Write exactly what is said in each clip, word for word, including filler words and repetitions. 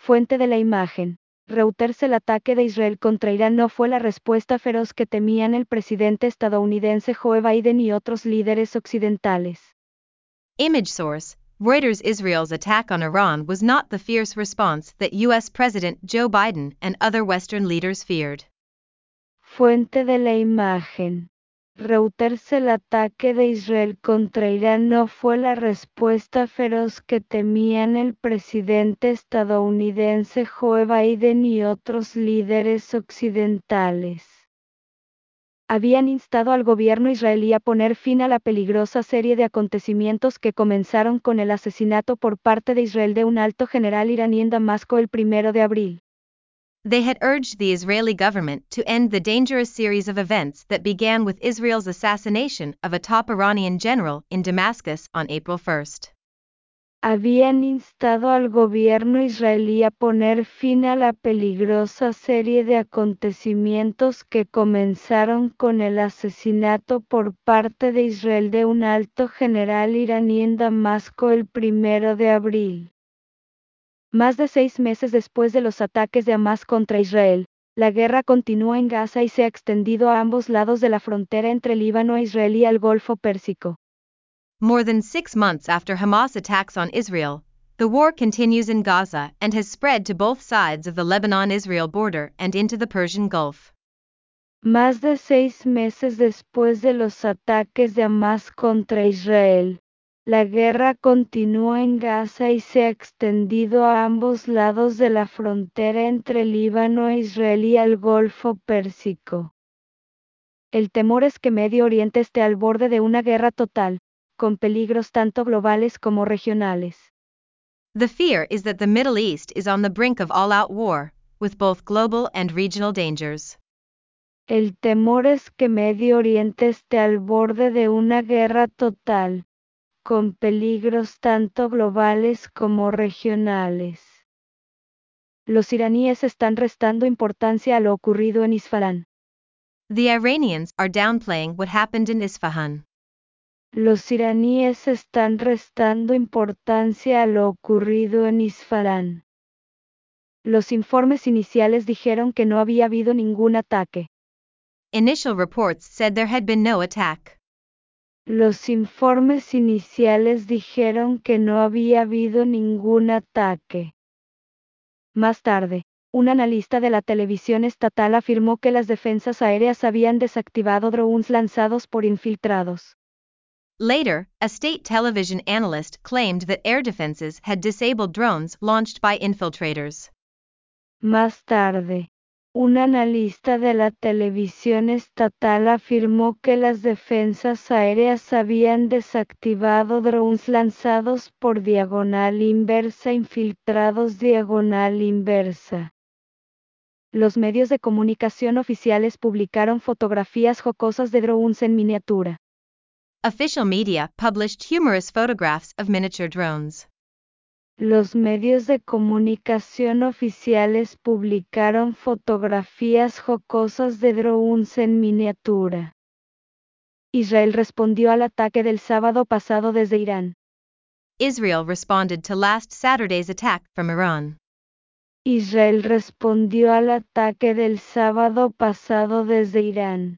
Fuente de la imagen. Reuters. El ataque de Israel contra Irán no fue la respuesta feroz que temían el presidente estadounidense Joe Biden y otros líderes occidentales. Image source, Reuters. Israel's attack on Iran was not the fierce response that U S President Joe Biden and other Western leaders feared. Fuente de la imagen. Reuters. El ataque de Israel contra Irán no fue la respuesta feroz que temían el presidente estadounidense Joe Biden y otros líderes occidentales. Habían instado al gobierno israelí a poner fin a la peligrosa serie de acontecimientos que comenzaron con el asesinato por parte de Israel de un alto general iraní en Damasco el primero de abril. They had urged the Israeli government to end the dangerous series of events that began with Israel's assassination of a top Iranian general in Damascus on April first. Habían instado al gobierno israelí a poner fin a la peligrosa serie de acontecimientos que comenzaron con el asesinato por parte de Israel de un alto general iraní en Damasco el primero de abril. Más de seis meses después de los ataques de Hamás contra Israel, la guerra continúa en Gaza y se ha extendido a ambos lados de la frontera entre Líbano e Israel y al Golfo Pérsico. More than six months after Hamas attacks on Israel, the war continues in Gaza and has spread to both sides of the Lebanon-Israel border and into the Persian Gulf. Más de seis meses después de los ataques de Hamás contra Israel, la guerra continúa en Gaza y se ha extendido a ambos lados de la frontera entre Líbano e Israel y al Golfo Pérsico. El temor es que Medio Oriente esté al borde de una guerra total, con peligros tanto globales como regionales. The fear is that the Middle East is on the brink of all-out war, with both global and regional dangers. El temor es que Medio Oriente esté al borde de una guerra total, con peligros tanto globales como regionales. Los iraníes están restando importancia a lo ocurrido en Isfahan. The Iranians are downplaying what happened in Isfahan. Los iraníes están restando importancia a lo ocurrido en Isfahan. Los informes iniciales dijeron que no había habido ningún ataque. Initial reports said there had been no attack. Los informes iniciales dijeron que no había habido ningún ataque. Más tarde, un analista de la televisión estatal afirmó que las defensas aéreas habían desactivado drones lanzados por infiltrados. Later, a state television analyst claimed that air defenses had disabled drones launched by infiltrators. Más tarde, un analista de la televisión estatal afirmó que las defensas aéreas habían desactivado drones lanzados por diagonal inversa infiltrados diagonal inversa. Los medios de comunicación oficiales publicaron fotografías jocosas de drones en miniatura. Official media published humorous photographs of miniature drones. Los medios de comunicación oficiales publicaron fotografías jocosas de drones en miniatura. Israel respondió al ataque del sábado pasado desde Irán. Israel responded to last Saturday's attack from Iran. Israel respondió al ataque del sábado pasado desde Irán.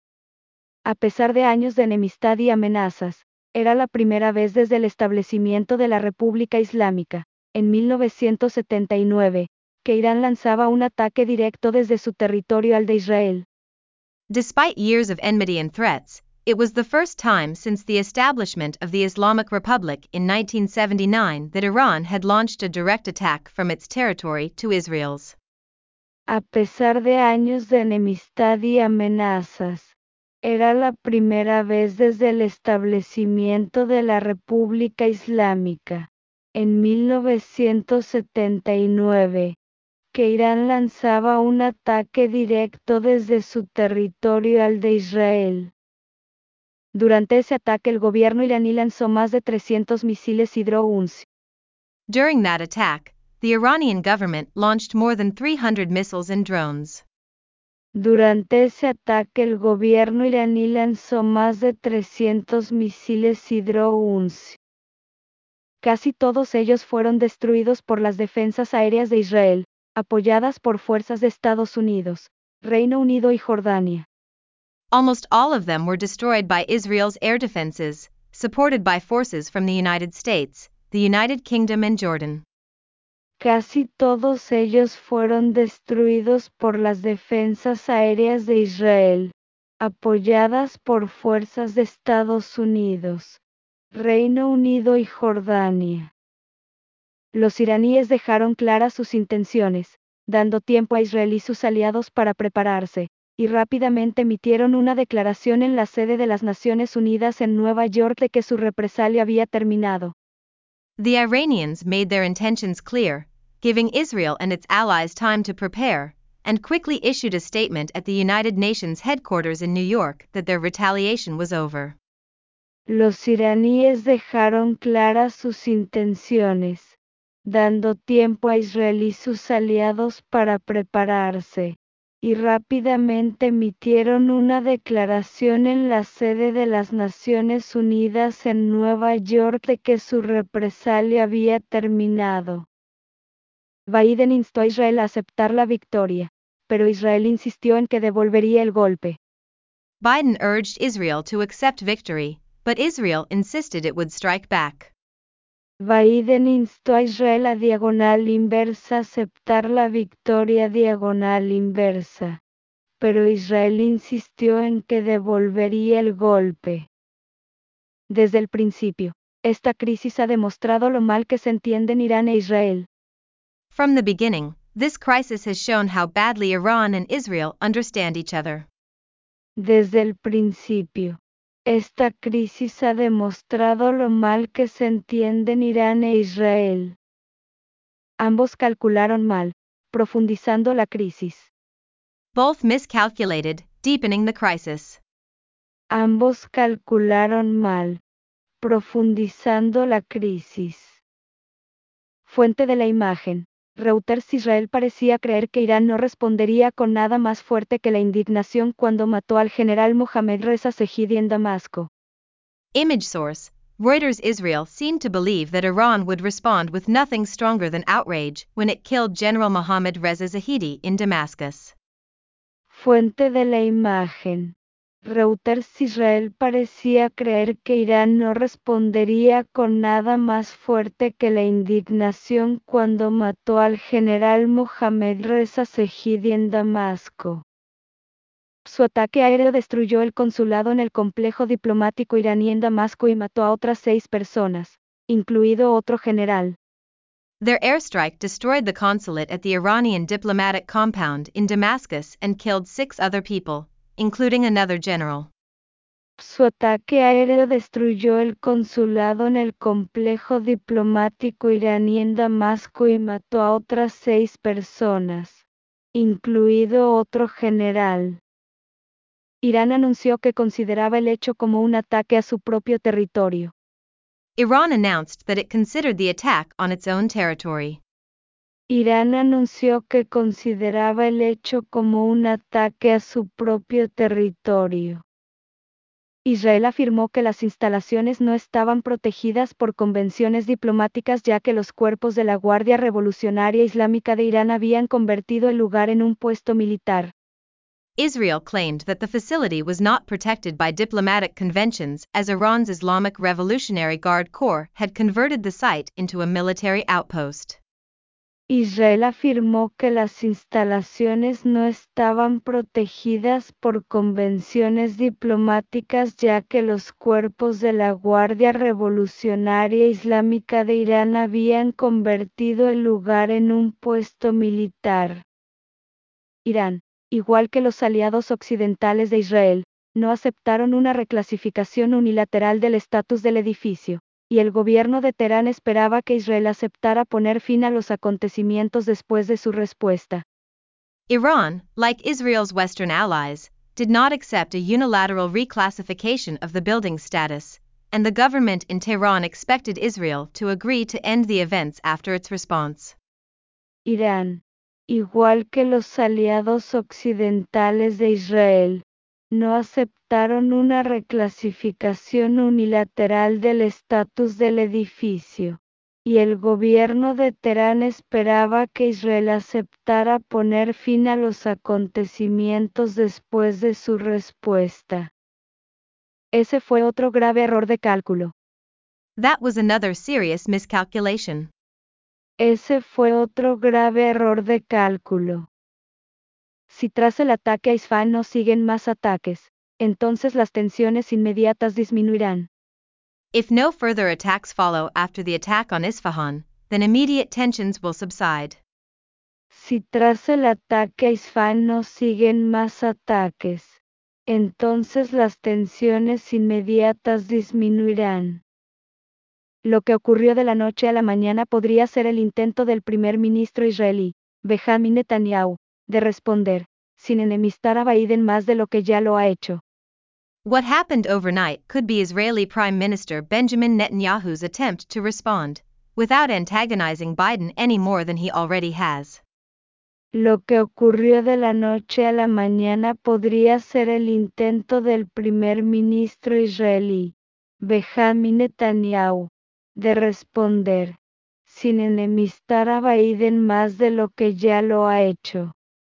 A pesar de años de enemistad y amenazas, era la primera vez desde el establecimiento de la República Islámica, en mil novecientos setenta y nueve, que Irán lanzaba un ataque directo desde su territorio al de Israel. Despite years of enmity and threats, it was the first time since the establishment of the Islamic Republic in nineteen seventy-nine that Iran had launched a direct attack from its territory to Israel's. A pesar de años de enemistad y amenazas, era la primera vez desde el establecimiento de la República Islámica, en mil novecientos setenta y nueve, que Irán lanzaba un ataque directo desde su territorio al de Israel. Durante ese ataque el gobierno iraní lanzó más de trescientos misiles y drones. During that attack, the Iranian government launched more than three hundred missiles and drones. Durante ese ataque el gobierno iraní lanzó más de trescientos misiles y drones. Casi todos ellos fueron destruidos por las defensas aéreas de Israel, apoyadas por fuerzas de Estados Unidos, Reino Unido y Jordania. Almost all of them were destroyed by Israel's air defenses, supported by forces from the United States, the United Kingdom and Jordan. Casi todos ellos fueron destruidos por las defensas aéreas de Israel, apoyadas por fuerzas de Estados Unidos, Reino Unido y Jordania. Los iraníes dejaron claras sus intenciones, dando tiempo a Israel y sus aliados para prepararse, y rápidamente emitieron una declaración en la sede de las Naciones Unidas en Nueva York de que su represalia había terminado. The Iranians made their intentions clear, giving Israel and its allies time to prepare, and quickly issued a statement at the United Nations headquarters in New York that their retaliation was over. Los iraníes dejaron claras sus intenciones, dando tiempo a Israel y sus aliados para prepararse, y rápidamente emitieron una declaración en la sede de las Naciones Unidas en Nueva York de que su represalia había terminado. Biden instó a Israel a aceptar la victoria, pero Israel insistió en que devolvería el golpe. Biden urged Israel to accept victory, but Israel insisted it would strike back. Biden instó a Israel a diagonal inversa aceptar la victoria diagonal inversa, pero Israel insistió en que devolvería el golpe. Desde el principio, esta crisis ha demostrado lo mal que se entienden Irán e Israel. From the beginning, this crisis has shown how badly Iran and Israel understand each other. Desde el principio, esta crisis ha demostrado lo mal que se entienden Irán e Israel. Ambos calcularon mal, profundizando la crisis. Both miscalculated, deepening the crisis. Ambos calcularon mal, profundizando la crisis. Fuente de la imagen. Reuters. Israel parecía creer que Irán no respondería con nada más fuerte que la indignación cuando mató al general Mohammad Reza Zahedi en Damasco. Image source. Reuters. Israel seemed to believe that Iran would respond with nothing stronger than outrage when it killed General Mohammad Reza Zahedi in Damascus. Fuente de la imagen. Reuters. Israel parecía creer que Irán no respondería con nada más fuerte que la indignación cuando mató al general Mohammad Reza Zahedi en Damasco. Su ataque aéreo destruyó el consulado en el complejo diplomático iraní en Damasco y mató a otras seis personas, incluido otro general. Their airstrike destroyed the consulate at the Iranian diplomatic compound in Damascus and killed six other people, including another general. Su ataque aéreo destruyó el consulado en el complejo diplomático iraní en Damasco y mató a otras seis personas, incluido otro general. Irán anunció que consideraba el hecho como un ataque a su propio territorio. Iran announced that it considered the attack on its own territory. Irán anunció que consideraba el hecho como un ataque a su propio territorio. Israel afirmó que las instalaciones no estaban protegidas por convenciones diplomáticas ya que los cuerpos de la Guardia Revolucionaria Islámica de Irán habían convertido el lugar en un puesto militar. Israel claimed that the facility was not protected by diplomatic conventions as Iran's Islamic Revolutionary Guard Corps had converted the site into a military outpost. Israel afirmó que las instalaciones no estaban protegidas por convenciones diplomáticas ya que los cuerpos de la Guardia Revolucionaria Islámica de Irán habían convertido el lugar en un puesto militar. Irán, igual que los aliados occidentales de Israel, no aceptaron una reclasificación unilateral del estatus del edificio, y el gobierno de Teherán esperaba que Israel aceptara poner fin a los acontecimientos después de su respuesta. Iran, like Israel's Western allies, did not accept a unilateral reclassification of the building's status, and the government in Tehran expected Israel to agree to end the events after its response. Irán, igual que los aliados occidentales de Israel, no aceptaron una reclasificación unilateral del estatus del edificio, y el gobierno de Teherán esperaba que Israel aceptara poner fin a los acontecimientos después de su respuesta. Ese fue otro grave error de cálculo. That was another serious miscalculation. Ese fue otro grave error de cálculo. Si tras el ataque a Isfahan no siguen más ataques, entonces las tensiones inmediatas disminuirán. If no further attacks follow after the attack on Isfahan, then immediate tensions will subside. Si tras el ataque a Isfahan no siguen más ataques, entonces las tensiones inmediatas disminuirán. Lo que ocurrió de la noche a la mañana podría ser el intento del primer ministro israelí, Benjamin Netanyahu, de responder, sin enemistar a Biden más de lo que ya lo ha hecho. What happened overnight could be Israeli Prime Minister Benjamin Netanyahu's attempt to respond, without antagonizing Biden any more than he already has. Lo que ocurrió de la noche a la mañana podría ser el intento del primer ministro israelí, Benjamin Netanyahu, de responder, sin enemistar a Biden más de lo que ya lo ha hecho.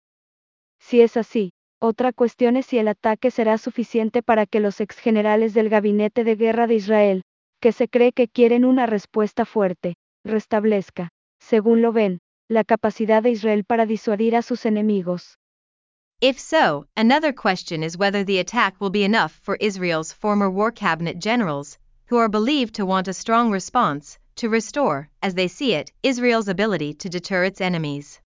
Si es así, otra cuestión es si el ataque será suficiente para que los exgenerales del Gabinete de Guerra de Israel, que se cree que quieren una respuesta fuerte, restablezca, según lo ven, la capacidad de Israel para disuadir a sus enemigos. If so, another question is whether the attack will be enough for Israel's former war cabinet generals, who are believed to want a strong response, to restore, as they see it, Israel's ability to deter its enemies.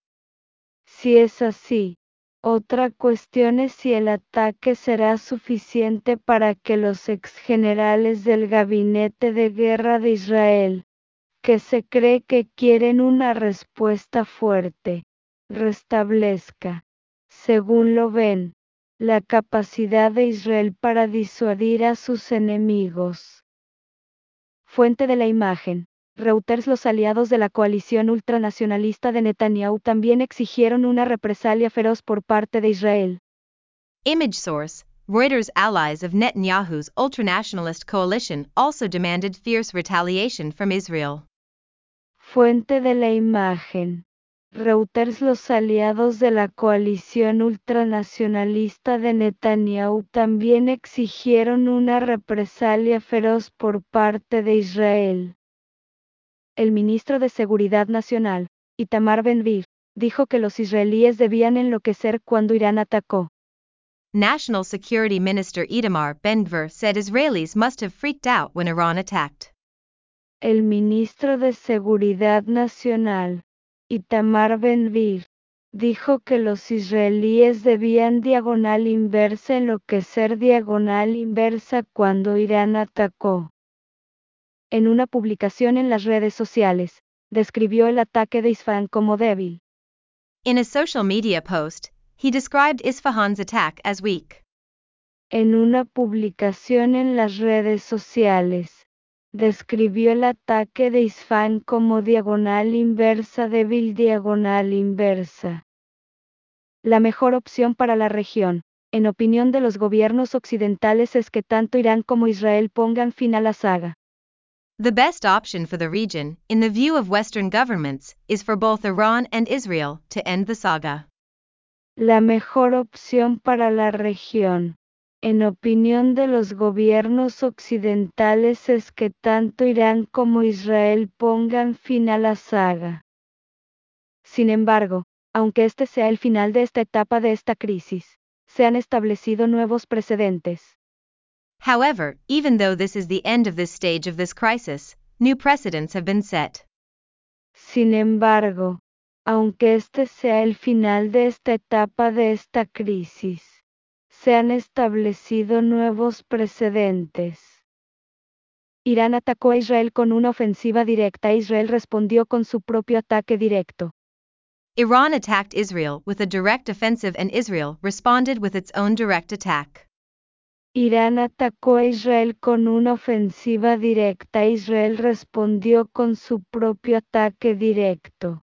Si es así, otra cuestión es si el ataque será suficiente para que los exgenerales del Gabinete de Guerra de Israel, que se cree que quieren una respuesta fuerte, restablezca, según lo ven, la capacidad de Israel para disuadir a sus enemigos. Fuente de la imagen. Reuters. Los aliados de la coalición ultranacionalista de Netanyahu también exigieron una represalia feroz por parte de Israel. Image source. Reuters. Allies of Netanyahu's ultranationalist coalition also demanded fierce retaliation from Israel. Fuente de la imagen. Reuters. Los aliados de la coalición ultranacionalista de Netanyahu también exigieron una represalia feroz por parte de Israel. El ministro de Seguridad Nacional, Itamar Ben-Gvir, dijo que los israelíes debían enloquecer cuando Irán atacó. National Security Minister Itamar Ben-Gvir said Israelis must have freaked out when Iran attacked. El ministro de Seguridad Nacional, Itamar Ben-Gvir, dijo que los israelíes debían diagonal inversa enloquecer diagonal inversa cuando Irán atacó. En una publicación en las redes sociales, describió el ataque de Isfahan como débil. In a social media post, he described Isfahan's attack as weak. En una publicación en las redes sociales, describió el ataque de Isfahan como diagonal inversa débil diagonal inversa. La mejor opción para la región, en opinión de los gobiernos occidentales, es que tanto Irán como Israel pongan fin a la saga. The best option for the region, in the view of Western governments, is for both Iran and Israel to end the saga. La mejor opción para la región, en opinión de los gobiernos occidentales, es que tanto Irán como Israel pongan fin a la saga. Sin embargo, aunque este sea el final de esta etapa de esta crisis, se han establecido nuevos precedentes. However, even though this is the end of this stage of this crisis, new precedents have been set. Sin embargo, aunque este sea el final de esta etapa de esta crisis, se han establecido nuevos precedentes. Irán atacó a Israel con una ofensiva directa. Israel respondió con su propio ataque directo. Iran attacked Israel with a direct offensive and Israel responded with its own direct attack. Irán atacó a Israel con una ofensiva directa. Israel respondió con su propio ataque directo.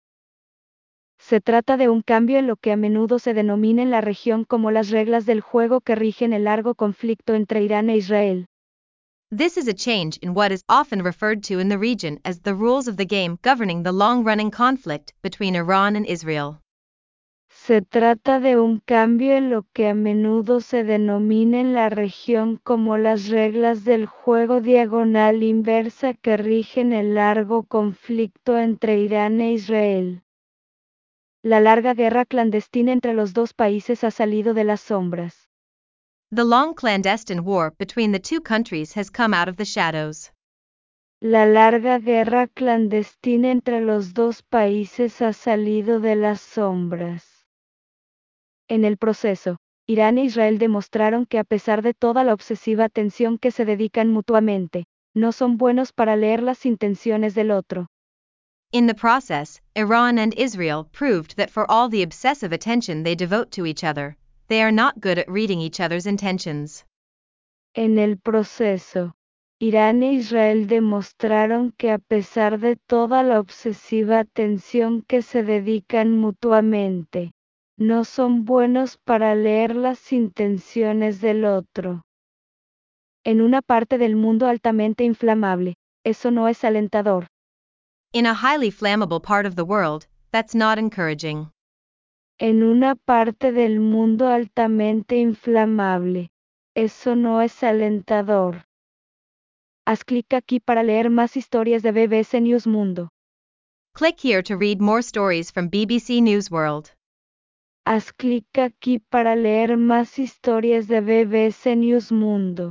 Se trata de un cambio en lo que a menudo se denomina en la región como las reglas del juego que rigen el largo conflicto entre Irán e Israel. This is a change in what is often referred to in the region as the rules of the game governing the long-running conflict between Iran and Israel. Se trata de un cambio en lo que a menudo se denomina en la región como las reglas del juego diagonal inversa que rigen el largo conflicto entre Irán e Israel. La larga guerra clandestina entre los dos países ha salido de las sombras. The long clandestine war between the two countries has come out of the shadows. La larga guerra clandestina entre los dos países ha salido de las sombras. En el proceso, Irán e Israel demostraron que a pesar de toda la obsesiva atención que se dedican mutuamente, no son buenos para leer las intenciones del otro. In the process, Iran and Israel proved that for all the obsessive attention they devote to each other, they are not good at reading each other's intentions. En el proceso, Irán e Israel demostraron que a pesar de toda la obsesiva atención que se dedican mutuamente, no son buenos para leer las intenciones del otro. En una parte del mundo altamente inflamable, eso no es alentador. In a highly flammable part of the world, that's not encouraging. En una parte del mundo altamente inflamable, eso no es alentador. Haz clic aquí para leer más historias de B B C News Mundo. Click here to read more stories from B B C News World. Haz clic aquí para leer más historias de B B C News Mundo.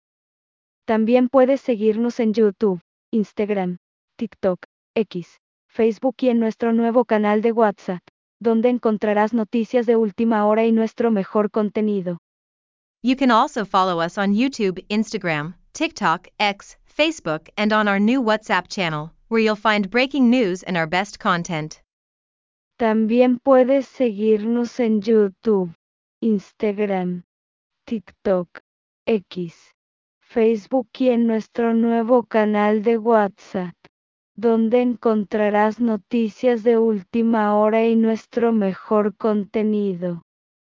También puedes seguirnos en YouTube, Instagram, TikTok, X, Facebook y en nuestro nuevo canal de WhatsApp, donde encontrarás noticias de última hora y nuestro mejor contenido. You can also follow us on YouTube, Instagram, TikTok, X, Facebook, and on our new WhatsApp channel, where you'll find breaking news and our best content. También puedes seguirnos en YouTube, Instagram, TikTok, X, Facebook y en nuestro nuevo canal de WhatsApp, donde encontrarás noticias de última hora y nuestro mejor contenido.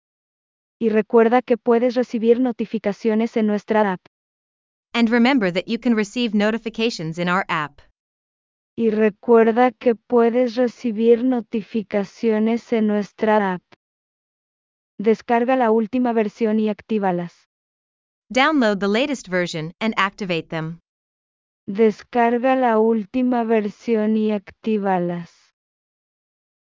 Y recuerda que puedes recibir notificaciones en nuestra app. And remember that you can receive notifications in our app. Y recuerda que puedes recibir notificaciones en nuestra app. Descarga la última versión y actívalas. Download the latest version and activate them. Descarga la última versión y actívalas.